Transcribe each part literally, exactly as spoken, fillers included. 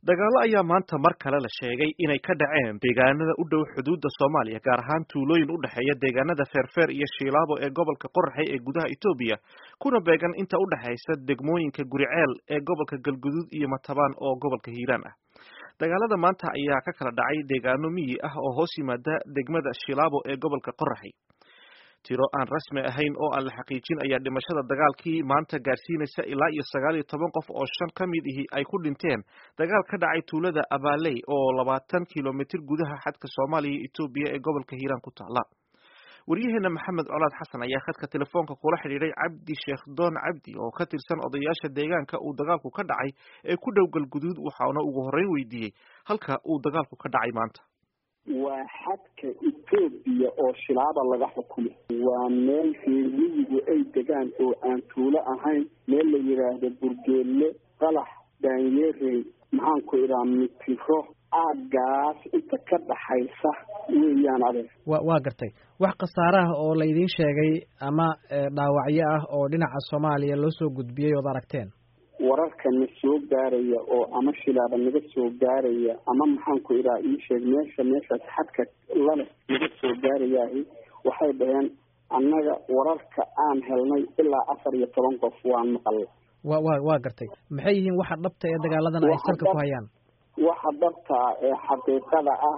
Dagaalo ayaa maanta mar kale la sheegay inay ka dhaceen deegaanada u dhow xuduudda Soomaaliya, gaar ahaan tuulooyin u dhexeeya deegaanada Feerfeer iyo Shilaabo ee gobolka Qorraxay ee gudaha Itoobiya, kuna beegan inta u dhaxaysa degmooyinka Guriceel ee gobolka Galguduud iyo Matabaan oo gobolka Hiiraan ah. Dagaalada maanta ayaa ka kala dhacay deegaano miyi ah oo hoos yimaada degmada Shilaabo ee gobolka Qorraxay. Tiro aan rasmi ahayn oo aan la xaqiijin ayaa dhimashada dagaalkii maanta gaarsiinaysa ilaa iyo sagaal iyo toban qof oo shan ka mid ihi ay ku dhinteen dagaal ka dhacay tuulada Abaaley oo labaatan kiiloomitir gudaha xadka Soomaaliya iyo Itoobiya ee gobolka Hiiraan ku taala. Wariyaheena Maxamed Colaad Xasan ayaa khadka telefoonka kula xiriiray Cabdi Sheekh Doon Cabdi oo ka tirsan odayaasha deegaanka uu dagaalku ka dhacay ee ku dhow Galguduud, waxaana ugu horreyn weydiiyey halka uu dagaalku ka dhacay maanta. waa xadka Itoobiya oo Shilaabo laga xukumo. waa meel reemiyigu ay degaan oo aan tuulo ahayn, meel la yiraahdo Burgeelle, Qalax, Daanyeerey, maxaan ku idhaa Mitiro, aagaas inta ka dhaxaysa weeyaan adeer. wa waa gartay wax khasaaraha oo la idiin sheegay ama dhaawacyo ah oo dhinaca Soomaaliya loo soo gudbiyay oo aragteen? wararka na soo gaaraya oo ama Shilaabo naga soo gaaraya ama maxaan ku idhaa ii sheeg meesha meeshaas xadka lale naga soo gaarayahay waxay dhaheen annaga wararka aan helnay ilaa afar iyo toban qof waan maqalay. wa wa waa gartay maxay yihiin waxa dhabta ee dagaaladan ay salka ku hayaan? waxa dhabta ee xaqiiqada ah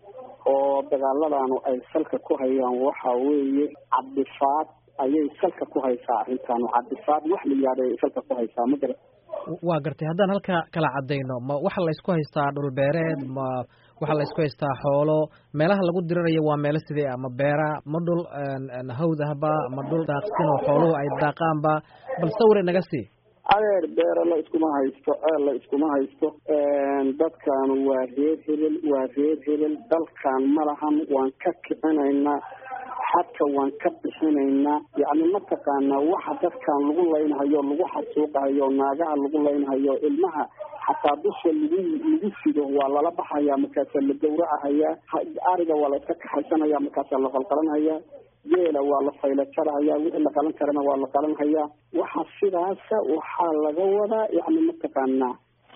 oo dagaaladanu ay salka ku hayaan waxa weeye cabdifaad ayay salka ku haysaa arrintan. cabdifaad wax la yiraahdo ay salka ku haysaa ma garan. waa gartay haddaan halka kala cadayno, ma waxa la isku haystaa dhul beereed, ma waxa la isku haystaa xoolo? meelaha lagu dirirayo waa meelo sidee ah? ma beera, ma dhul hawd ahba, ma dhul daaqsin oo xooluhu ay daaqaanba? bal sawir naga sii. adeer beero la iskuma haysto, ceel la iskuma haysto, dadkan waa reer hebel waa reer hebel, dalkan ma lahan, waan ka kicinaynaa, xadka waan ka bixinaynaa. yacni mataqaanaa waxa dadkan lagu laynhayo, lagu xasuuqahayo, naagaha lagu laynhayo, ilmaha xataa dusha lagu lagu fido waa lala baxayaa, markaasaa la gawracahayaa. ariga waa la iska kaxaysanayaa, markaasaa la qalqalanhayaa. geela waa la faylajarhayaa, wixii la qalan karana waa la qalanhayaa. waxa sidaasa waxaa laga wadaa yacni mataqaanaa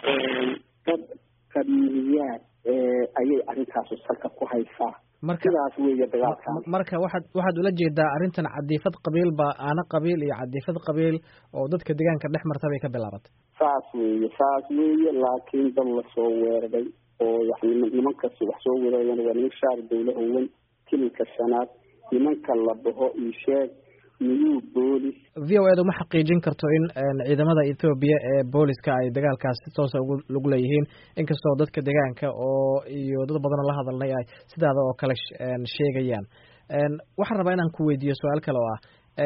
dad qabiiliyaad ayay arrintaasu salka ku haysaa. marka sidaas weeye dagaalkan. marka waxaad waxaad ula jeedaa arrintan cadiifad qabiil ba aana qabiil iyo cadiifad qabiil oo dadka deegaanka dhex marta bay ka bilaabatay? saas weeye saas weeye laakiin dad la soo weeraray oo yacni nimankas wax soo weerarayaan waa niman shaar dawla howan kilinka shanaad, nimanka la dhaho ii sheeg new boolis. v o a ma xaqiijin karto in ciidamada Ethiopia ee booliska ay dagaalkaas si toos ah ugu leeyihiin, inkastoo dadka deegaanka oo iyo dad badan la hadalnay ay sidaada oo kale sheegayaan. waxaan rabaa inaan ku weydiiyo su'aal kale oo ah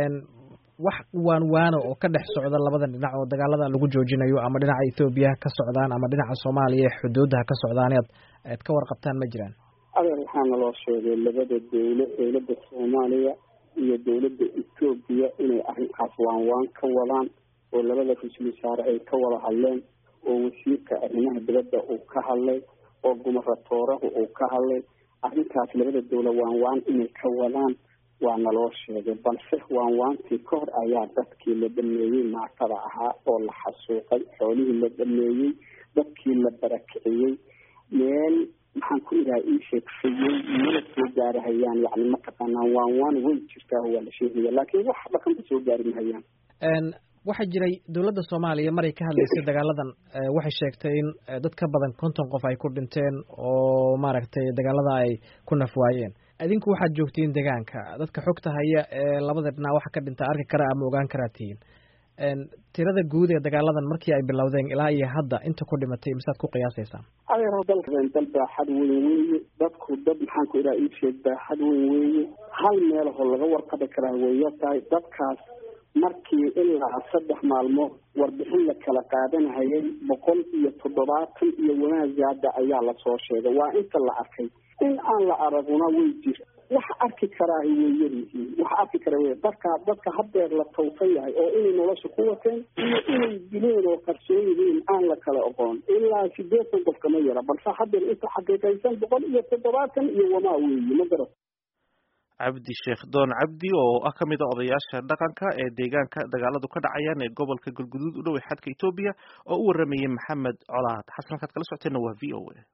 wax waan waano oo ka dhex socda labada dhinac oo dagaalada lagu joojinayo, ama dhinaca Ethiopia ka socdaan ama dhinaca Soomaaliya xuduudaha ka socdaan aad ka warqabtaan ma jiraan? adeer waxaana loo sheegay labada dawla dawladda Soomaaliya iyo dawladda Ethiopia inay arrinkaas waan waan ka wadaan, oo labada ra'iisul wasaare ay ka wada hadleen, oo wasiirka arrimaha dibadda uu ka hadlay, oo gumarratoorahu uu ka hadlay. arrintaas labada dawla waan waan inay ka wadaan waana loo sheegay, balse waan waantii ka hor ayaa dadkii la dhameeyey maatada ahaa oo la xasuuqay, xoolihii la dhameeyey, dadkii la barakiciyey, meel maxaan ku idhaha ii sheegsayey mala soo gaarahayaan. yacni mataqaanaa waan waan way jirtaa waa la sheegaya, laakiin wax dhaqanka soo gaari mahayaan. waxaa jiray dawladda Soomaaliya maray ka hadlaysay dagaaladan, waxay sheegtay in dad ka badan konton qof ay ku dhinteen oo maaragtay dagaalada ay ku nafwaayeen. adinku waxaad joogtiin deegaanka, dadka xogta haya ee labada dhinac waxa ka dhinta arki kara ama ogaan karaa tihiin. tirada guud ee dagaaladan markii ay bilowdeen ilaa iyo hadda inta ku dhimatay misaad ku qiyaasaysaan? adeer dalkan dal baaxad weyn weeye, dadku dad maxaan ku idhaha ii sheeg baaxad weyn weeye, hal meel oo laga warqabi karaa weeya tahay. dadkaas markii ilaa saddex maalmood warbixin la kala qaadanahayay boqol iyo toddobaatan iyo wanaagaada ayaa lasoo sheegay. waa inta la arkay, in aan la araguna way jir wax arki karaa way yaryihiin. wax arki kara wey dadka dadka haddeer la tawsan yahay oo inay nolosha ku wateen iyo inay dileen oo qarsoon yihiin aan la kala oqoon. ilaa sideetan qof kama yara, balse haddeer inta xaqiiqaysan boqol iyo toddobaatan iyo wamaa weeye ma garat. cabdi sheekh doon cabdi oo ah ka mid a odayaasha dhaqanka ee deegaanka dagaaladu ka dhacayaan ee gobolka galguduud u dhow xadka Itoobiya oo u waramayay Maxamed Colaad xasan. Halkaad kala socoteena waa V O A.